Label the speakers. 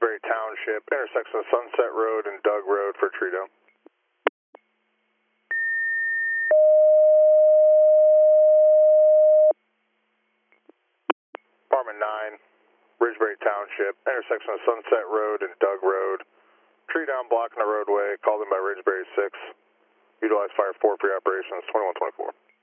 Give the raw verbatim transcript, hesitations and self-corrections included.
Speaker 1: Ridgeberry Township, intersection of Sunset Road and Doug Road for tree down. Apartment nine, Ridgeberry Township, intersection of Sunset Road and Doug Road. Tree down blocking the roadway, called in by Ridgeberry six. Utilize fire four for your operations, twenty-one twenty-four.